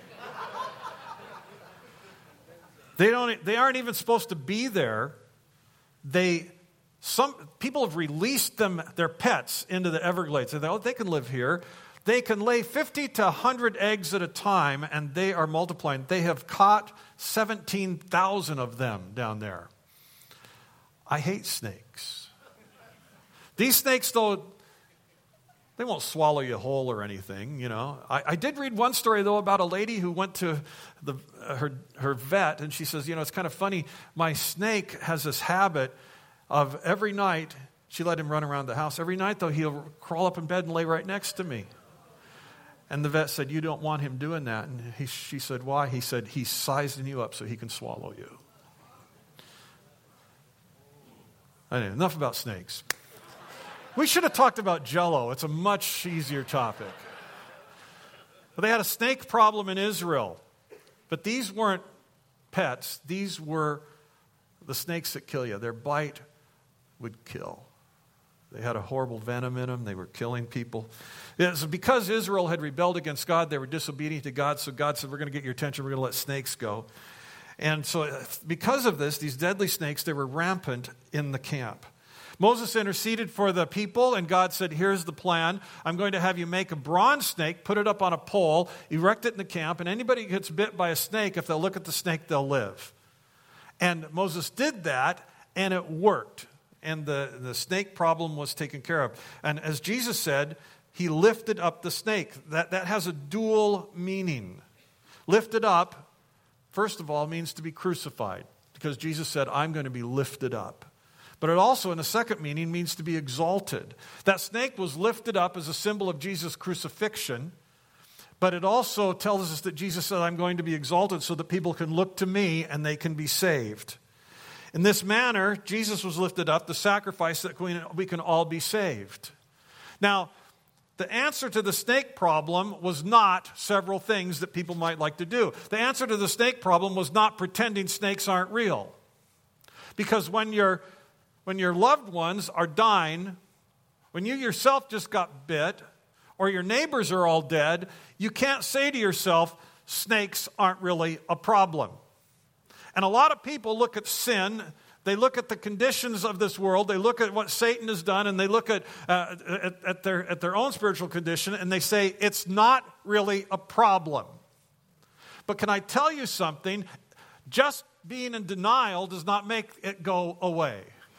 They don't. They aren't even supposed to be there. They, some people have released them, their pets, into the Everglades. And they, oh, they can live here. They can lay fifty to one hundred eggs at a time, and they are multiplying. They have caught seventeen thousand of them down there. I hate snakes. These snakes, though, they won't swallow you whole or anything, you know. I, I did read one story, though, about a lady who went to the, uh, her, her vet, and she says, you know, it's kind of funny. My snake has this habit of every night, she let him run around the house. Every night, though, he'll crawl up in bed and lay right next to me. And the vet said, you don't want him doing that. And he, she said, why? He said, he's sizing you up so he can swallow you. Anyway, enough about snakes. We should have talked about Jell-O. It's a much easier topic. But they had a snake problem in Israel. But these weren't pets. These were the snakes that kill you. Their bite would kill. They had a horrible venom in them. They were killing people. Yeah, so because Israel had rebelled against God, they were disobedient to God. So God said, we're going to get your attention. We're going to let snakes go. And so because of this, these deadly snakes, they were rampant in the camp. Moses interceded for the people, and God said, here's the plan. I'm going to have you make a bronze snake, put it up on a pole, erect it in the camp, and anybody who gets bit by a snake, if they'll look at the snake, they'll live. And Moses did that, and it worked. And the, the snake problem was taken care of. And as Jesus said, he lifted up the snake. That, that has a dual meaning. Lifted up, first of all, means to be crucified, because Jesus said, I'm going to be lifted up. But it also, in the second meaning, means to be exalted. That snake was lifted up as a symbol of Jesus' crucifixion, but it also tells us that Jesus said, I'm going to be exalted so that people can look to me and they can be saved. In this manner, Jesus was lifted up, the sacrifice that we can all be saved. Now, the answer to the snake problem was not several things that people might like to do. The answer to the snake problem was not pretending snakes aren't real. Because when you're When your loved ones are dying, when you yourself just got bit, or your neighbors are all dead, you can't say to yourself, snakes aren't really a problem. And a lot of people look at sin, they look at the conditions of this world, they look at what Satan has done, and they look at, uh, at, at, their, at their own spiritual condition, and they say, it's not really a problem. But can I tell you something? Just being in denial does not make it go away.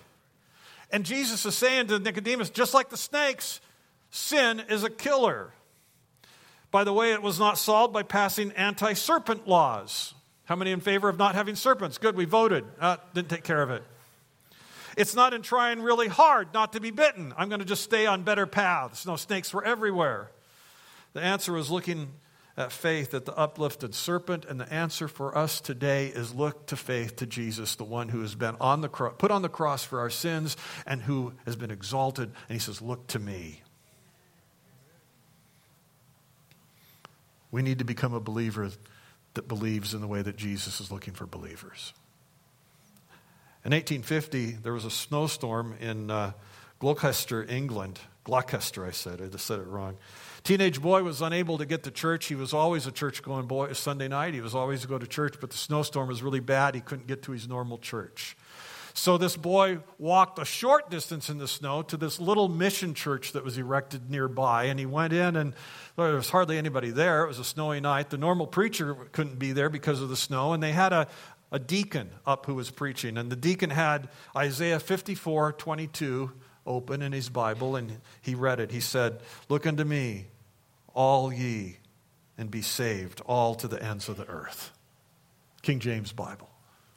And Jesus is saying to Nicodemus, just like the snakes, sin is a killer. By the way, it was not solved by passing anti-serpent laws. How many in favor of not having serpents? Good, we voted. Uh, didn't take care of it. It's not in trying really hard not to be bitten. I'm going to just stay on better paths. No, snakes were everywhere. The answer was looking at faith at the uplifted serpent, and the answer for us today is look to faith to Jesus, the one who has been on the cro- put on the cross for our sins and who has been exalted, and he says, look to me. We need to become a believer that believes in the way that Jesus is looking for believers. In eighteen fifty, there was a snowstorm in uh, Gloucester, England. Gloucester, I said. I just said it wrong. Teenage boy was unable to get to church. He was always a church-going boy. Sunday night, he was always to go to church, but the snowstorm was really bad. He couldn't get to his normal church. So this boy walked a short distance in the snow to this little mission church that was erected nearby, and he went in, and there was hardly anybody there. It was a snowy night. The normal preacher couldn't be there because of the snow, and they had a, a deacon up who was preaching, and the deacon had Isaiah fifty-four twenty-two open in his Bible, and he read it. He said, look unto me, all ye, and be saved, all to the ends of the earth. King James Bible.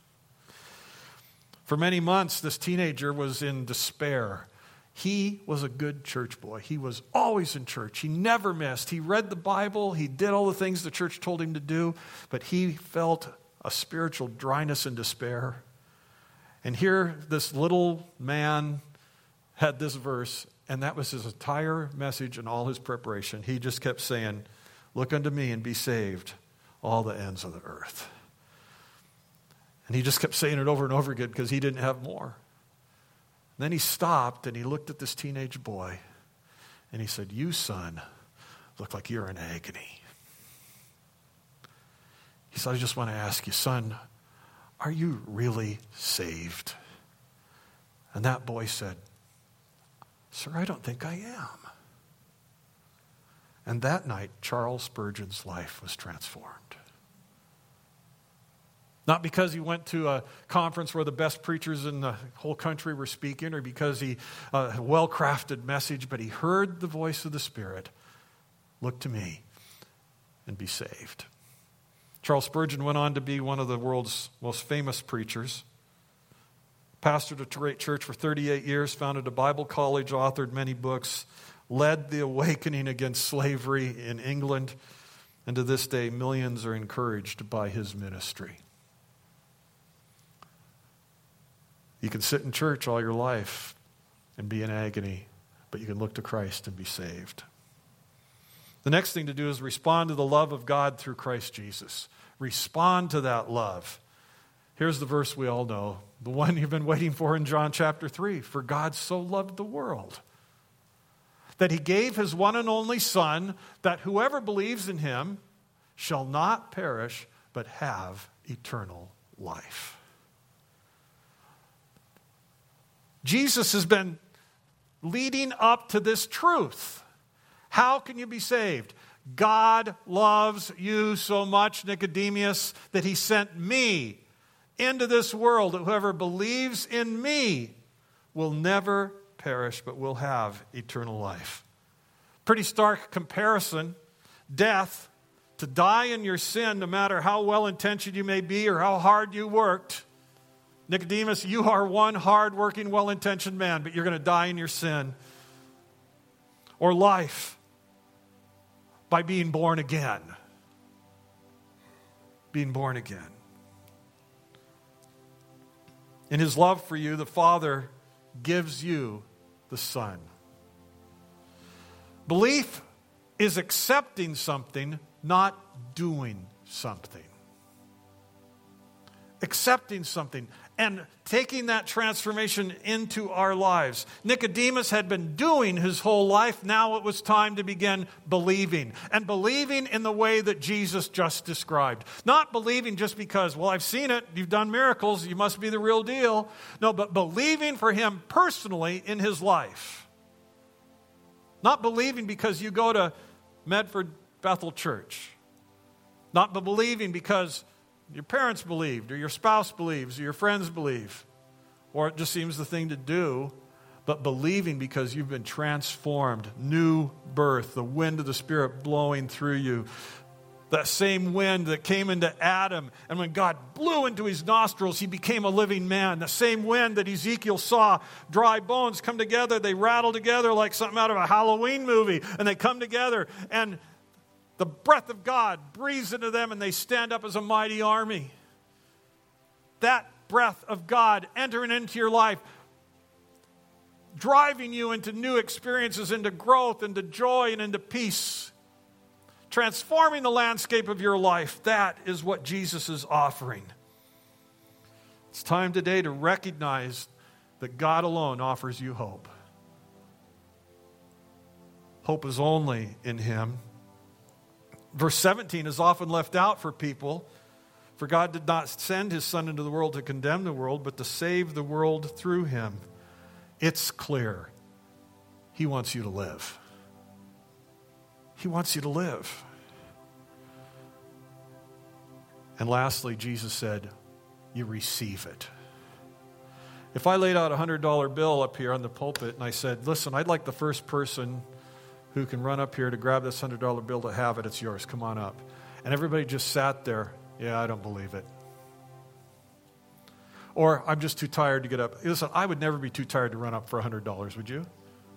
For many months, this teenager was in despair. He was a good church boy. He was always in church. He never missed. He read the Bible. He did all the things the church told him to do, but he felt a spiritual dryness and despair. And here, this little man had this verse, and that was his entire message and all his preparation. He just kept saying, look unto me and be saved, all the ends of the earth. And he just kept saying it over and over again because he didn't have more. And then he stopped and he looked at this teenage boy and he said, you, son, look like you're in agony. He said, I just want to ask you, son, are you really saved? And that boy said, sir, I don't think I am. And that night, Charles Spurgeon's life was transformed. Not because he went to a conference where the best preachers in the whole country were speaking, or because he uh, a well-crafted message, but he heard the voice of the Spirit. Look to me and be saved. Charles Spurgeon went on to be one of the world's most famous preachers. Pastored a great church for thirty-eight years, founded a Bible college, authored many books, led the awakening against slavery in England, and to this day, millions are encouraged by his ministry. You can sit in church all your life and be in agony, but you can look to Christ and be saved. The next thing to do is respond to the love of God through Christ Jesus. Respond to that love. Here's the verse we all know, the one you've been waiting for in John chapter three. For God so loved the world that he gave his one and only Son, that whoever believes in him shall not perish, but have eternal life. Jesus has been leading up to this truth. How can you be saved? God loves you so much, Nicodemus, that he sent me into this world, that whoever believes in me will never perish, but will have eternal life. Pretty stark comparison. Death, to die in your sin, no matter how well-intentioned you may be or how hard you worked. Nicodemus, you are one hard-working, well-intentioned man, but you're going to die in your sin. Or life, by being born again. Being born again. In his love for you, the Father gives you the Son. Belief is accepting something, not doing something. Accepting something and taking that transformation into our lives. Nicodemus had been doing his whole life. Now it was time to begin believing. And believing in the way that Jesus just described. Not believing just because, well, I've seen it, you've done miracles, you must be the real deal. No, but believing for him personally in his life. Not believing because you go to Medford Bethel Church. Not believing because your parents believed, or your spouse believes, or your friends believe, or it just seems the thing to do, but believing because you've been transformed, new birth, the wind of the Spirit blowing through you. That same wind that came into Adam, and when God blew into his nostrils, he became a living man. The same wind that Ezekiel saw, dry bones come together, they rattle together like something out of a Halloween movie, and they come together, and the breath of God breathes into them and they stand up as a mighty army. That breath of God entering into your life, driving you into new experiences, into growth, into joy, and into peace. Transforming the landscape of your life. That is what Jesus is offering. It's time today to recognize that God alone offers you hope. Hope is only in him. Verse seventeen is often left out for people. For God did not send his Son into the world to condemn the world, but to save the world through him. It's clear. He wants you to live. He wants you to live. And lastly, Jesus said, you receive it. If I laid out a one hundred dollar bill up here on the pulpit and I said, listen, I'd like the first person who can run up here to grab this one hundred dollar bill to have it, it's yours, come on up. And everybody just sat there, yeah, I don't believe it. Or, I'm just too tired to get up. Listen, I would never be too tired to run up for one hundred dollars, would you?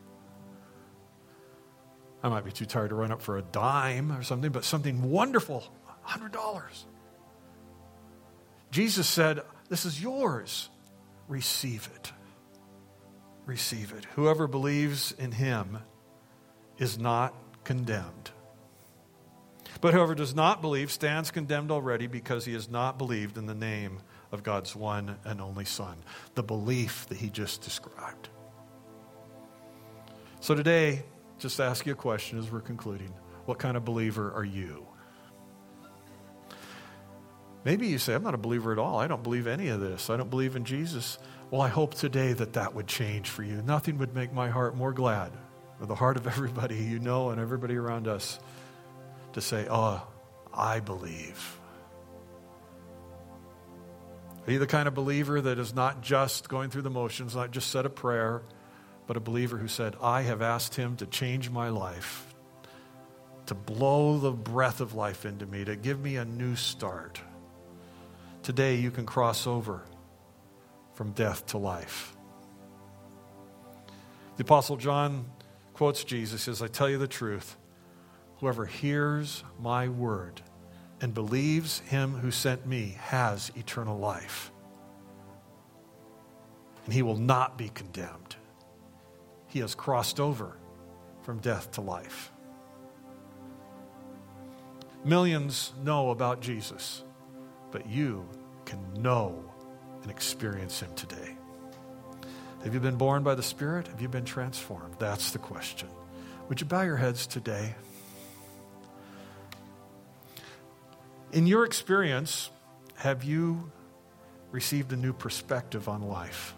I might be too tired to run up for a dime or something, but something wonderful, one hundred dollars. Jesus said, this is yours. Receive it. Receive it. Whoever believes in him is not condemned. But whoever does not believe stands condemned already because he has not believed in the name of God's one and only Son. The belief that he just described. So today, just to ask you a question as we're concluding. What kind of believer are you? Maybe you say, I'm not a believer at all. I don't believe any of this. I don't believe in Jesus. Well, I hope today that that would change for you. Nothing would make my heart more glad, or the heart of everybody you know and everybody around us, to say, oh, I believe. Are you the kind of believer that is not just going through the motions, not just said a prayer, but a believer who said, I have asked him to change my life, to blow the breath of life into me, to give me a new start. Today you can cross over from death to life. The Apostle John quotes Jesus, says, I tell you the truth, whoever hears my word and believes him who sent me has eternal life. And he will not be condemned. He has crossed over from death to life. Millions know about Jesus, but you can know and experience him today. Have you been born by the Spirit? Have you been transformed? That's the question. Would you bow your heads today? In your experience, have you received a new perspective on life?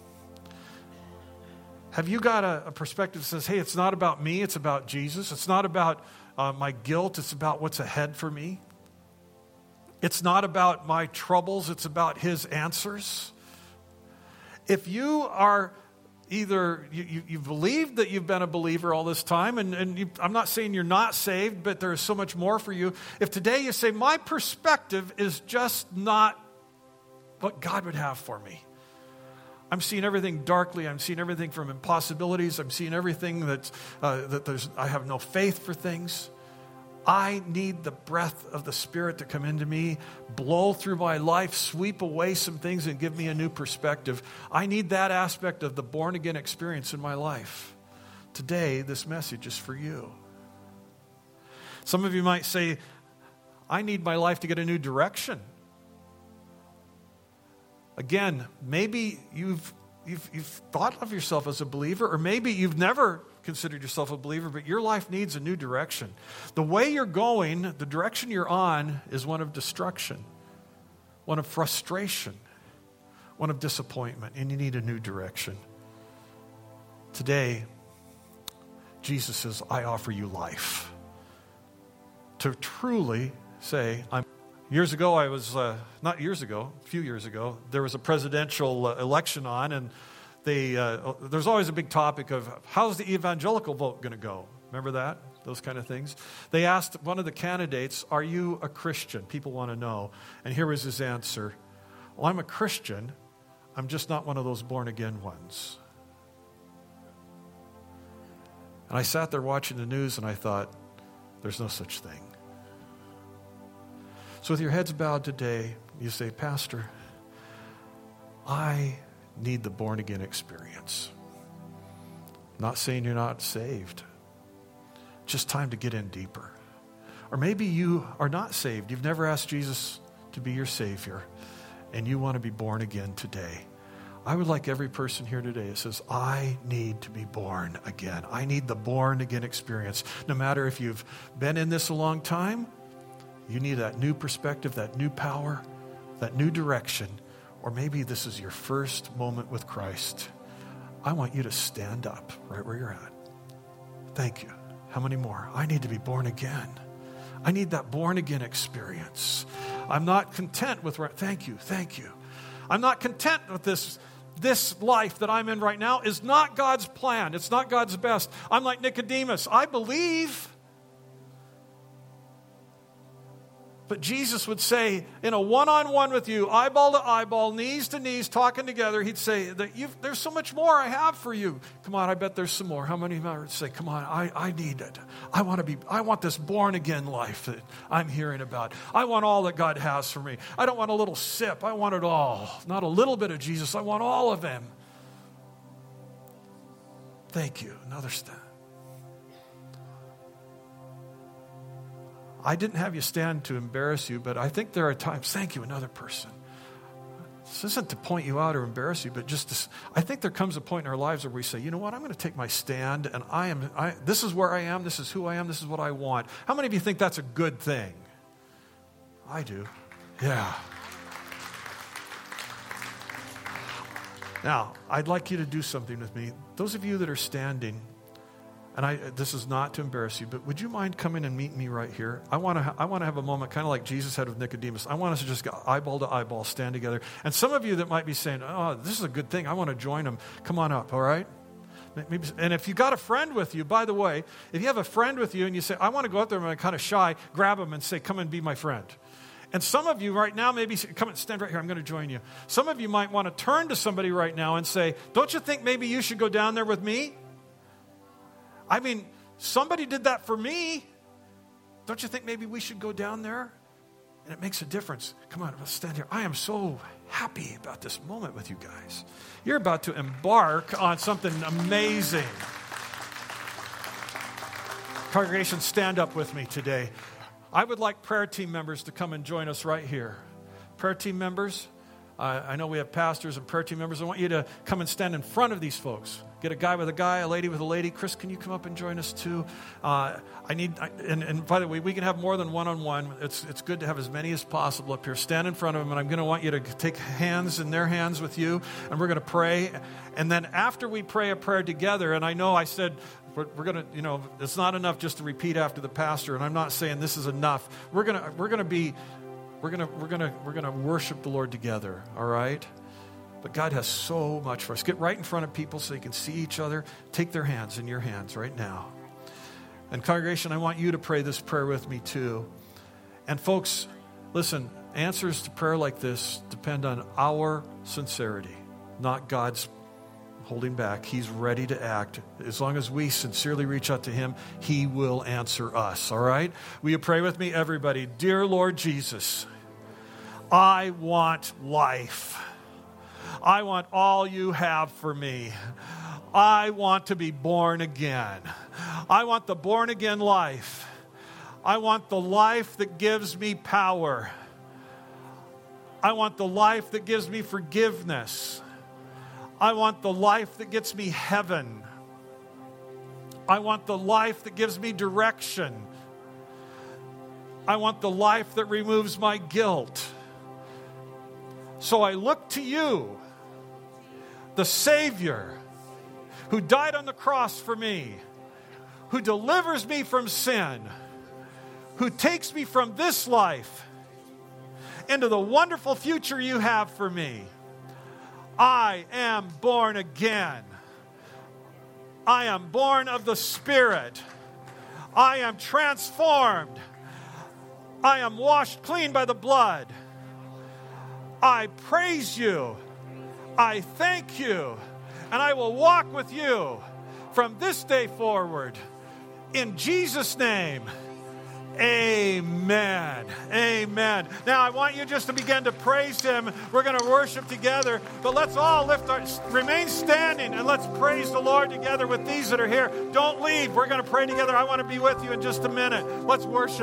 Have you got a, a perspective that says, hey, it's not about me, it's about Jesus. It's not about uh, my guilt, it's about what's ahead for me. It's not about my troubles, it's about his answers. If you are either, you, you, you've believed that you've been a believer all this time, and, and you, I'm not saying you're not saved, but there is so much more for you. If today you say, my perspective is just not what God would have for me. I'm seeing everything darkly. I'm seeing everything from impossibilities. I'm seeing everything that's, uh, that there's, I have no faith for things. I need the breath of the Spirit to come into me, blow through my life, sweep away some things and give me a new perspective. I need that aspect of the born-again experience in my life. Today, this message is for you. Some of you might say, I need my life to get a new direction. Again, maybe you've, you've, you've thought of yourself as a believer, or maybe you've never considered yourself a believer, but your life needs a new direction. The way you're going, the direction you're on, is one of destruction, one of frustration, one of disappointment, and you need a new direction. Today, Jesus says, I offer you life. To truly say, I'm Years ago, I was, uh, not years ago, a few years ago, there was a presidential uh, election on, and they, uh, there's always a big topic of how's the evangelical vote going to go? Remember that? Those kind of things. They asked one of the candidates, are you a Christian? People want to know. And here was his answer. Well, I'm a Christian. I'm just not one of those born-again ones. And I sat there watching the news, and I thought, there's no such thing. So with your heads bowed today, you say, Pastor, I need the born-again experience. Not saying you're not saved. Just time to get in deeper. Or maybe you are not saved. You've never asked Jesus to be your Savior, and you want to be born again today. I would like every person here today that says, I need to be born again. I need the born-again experience. No matter if you've been in this a long time, you need that new perspective, that new power, that new direction, or maybe this is your first moment with Christ. I want you to stand up right where you're at. Thank you. How many more? I need to be born again. I need that born again experience. I'm not content with, thank you, thank you. I'm not content with this. This life that I'm in right now is not God's plan. It's not God's best. I'm like Nicodemus. I believe. But Jesus would say, in a one-on-one with you, eyeball to eyeball, knees to knees, talking together, he'd say, that you've, there's so much more I have for you. Come on, I bet there's some more. How many of you would say, come on, I, I need it. I want to be, I want this born-again life that I'm hearing about. I want all that God has for me. I don't want a little sip. I want it all. Not a little bit of Jesus. I want all of him. Thank you. Another step. I didn't have you stand to embarrass you, but I think there are times, thank you, another person. This isn't to point you out or embarrass you, but just to, I think there comes a point in our lives where we say, you know what, I'm going to take my stand, and I am. I, this is where I am, this is who I am, this is what I want. How many of you think that's a good thing? I do. Yeah. Now, I'd like you to do something with me. Those of you that are standing, and I, this is not to embarrass you, but would you mind coming and meet me right here? I want to ha- I want to have a moment kind of like Jesus had with Nicodemus. I want us to just go eyeball to eyeball, stand together. And some of you that might be saying, oh, this is a good thing. I want to join them. Come on up, all right? Maybe, and if you've got a friend with you, by the way, if you have a friend with you and you say, I want to go out there and I'm kind of shy, grab them and say, come and be my friend. And some of you right now maybe say, come and stand right here. I'm going to join you. Some of you might want to turn to somebody right now and say, don't you think maybe you should go down there with me? I mean, somebody did that for me. Don't you think maybe we should go down there? And it makes a difference. Come on, let's stand here. I am so happy about this moment with you guys. You're about to embark on something amazing. Congregation, stand up with me today. I would like prayer team members to come and join us right here. Prayer team members, Uh, I know we have pastors and prayer team members. I want you to come and stand in front of these folks. Get a guy with a guy, a lady with a lady. Chris, can you come up and join us too? Uh, I need, I, and, and by the way, we can have more than one-on-one. It's it's good to have as many as possible up here. Stand in front of them, and I'm going to want you to take hands in their hands with you, and we're going to pray. And then after we pray a prayer together, and I know I said, we're, we're going to, you know, it's not enough just to repeat after the pastor, and I'm not saying this is enough. We're going to, we're going to be, we're going to, we're going to, we're going to worship the Lord together, all right? But God has so much for us. Get right in front of people so you can see each other. Take their hands in your hands right now. And congregation, I want you to pray this prayer with me too. And folks, listen, answers to prayer like this depend on our sincerity, not God's holding back. He's ready to act. As long as we sincerely reach out to him, he will answer us, all right? Will you pray with me, everybody? Dear Lord Jesus, I want life. I want all you have for me. I want to be born again. I want the born again life. I want the life that gives me power. I want the life that gives me forgiveness. I want the life that gets me heaven. I want the life that gives me direction. I want the life that removes my guilt. So I look to you, the Savior, who died on the cross for me, who delivers me from sin, who takes me from this life into the wonderful future you have for me. I am born again. I am born of the Spirit. I am transformed. I am washed clean by the blood. I praise you. I thank you. And I will walk with you from this day forward. In Jesus' name, amen. Amen. Now, I want you just to begin to praise him. We're going to worship together, but let's all lift our, remain standing, and let's praise the Lord together with these that are here. Don't leave. We're going to pray together. I want to be with you in just a minute. Let's worship.